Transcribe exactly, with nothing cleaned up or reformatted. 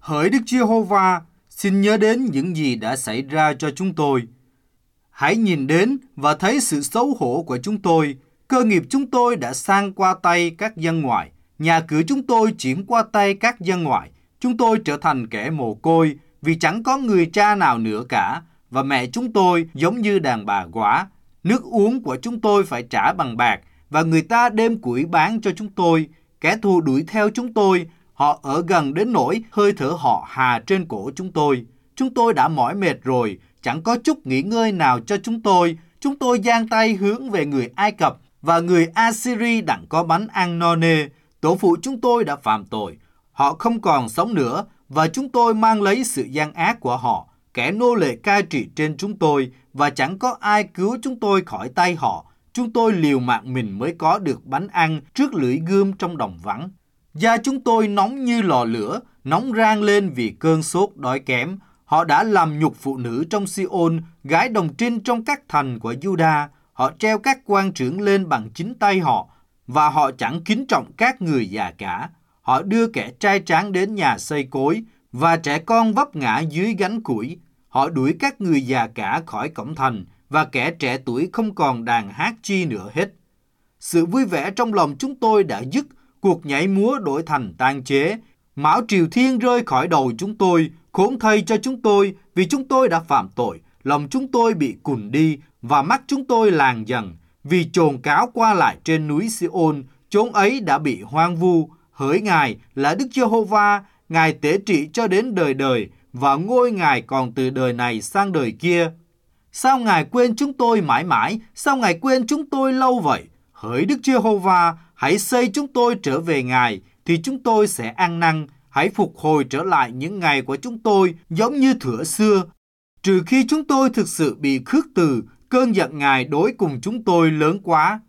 Hỡi Đức Giê-hô-va, xin nhớ đến những gì đã xảy ra cho chúng tôi. Hãy nhìn đến và thấy sự xấu hổ của chúng tôi. Cơ nghiệp chúng tôi đã sang qua tay các dân ngoại. Nhà cửa chúng tôi chuyển qua tay các dân ngoại. Chúng tôi trở thành kẻ mồ côi vì chẳng có người cha nào nữa cả. Và mẹ chúng tôi giống như đàn bà góa. Nước uống của chúng tôi phải trả bằng bạc và người ta đem củi bán cho chúng tôi. Kẻ thù đuổi theo chúng tôi. Họ ở gần đến nỗi hơi thở họ hà trên cổ chúng tôi. Chúng tôi đã mỏi mệt rồi, chẳng có chút nghỉ ngơi nào cho chúng tôi. Chúng tôi giang tay hướng về người Ai Cập và người Assyri đặng có bánh ăn no nê. Tổ phụ chúng tôi đã phạm tội. Họ không còn sống nữa và chúng tôi mang lấy sự gian ác của họ. Kẻ nô lệ cai trị trên chúng tôi và chẳng có ai cứu chúng tôi khỏi tay họ. Chúng tôi liều mạng mình mới có được bánh ăn trước lưỡi gươm trong đồng vắng. Da chúng tôi nóng như lò lửa, nóng rang lên vì cơn sốt đói kém. Họ đã làm nhục phụ nữ trong Si-ôn, gái đồng trinh trong các thành của Giu-đa. Họ treo các quan trưởng lên bằng chính tay họ, và họ chẳng kính trọng các người già cả. Họ đưa kẻ trai tráng đến nhà xây cối, và trẻ con vấp ngã dưới gánh củi. Họ đuổi các người già cả khỏi cổng thành, và kẻ trẻ tuổi không còn đàn hát chi nữa hết. Sự vui vẻ trong lòng chúng tôi đã dứt, cuộc nhảy múa đổi thành tan chế. Mão triều thiên rơi khỏi đầu chúng tôi, khốn thay cho chúng tôi vì chúng tôi đã phạm tội. Lòng chúng tôi bị cùn đi và mắt chúng tôi làng dần vì chồn cáo qua lại trên núi Si-ôn. Chốn ấy đã bị hoang vu. Hỡi Ngài là Đức Giê-hô-va, Ngài tế trị cho đến đời đời và ngôi Ngài còn từ đời này sang đời kia. Sao Ngài quên chúng tôi mãi mãi? Sao Ngài quên chúng tôi lâu vậy? Hỡi Đức Giê-hô-va, hãy xây chúng tôi trở về Ngài, thì chúng tôi sẽ ăn năn. Hãy phục hồi trở lại những ngày của chúng tôi giống như thuở xưa. Trừ khi chúng tôi thực sự bị khước từ, cơn giận Ngài đối cùng chúng tôi lớn quá.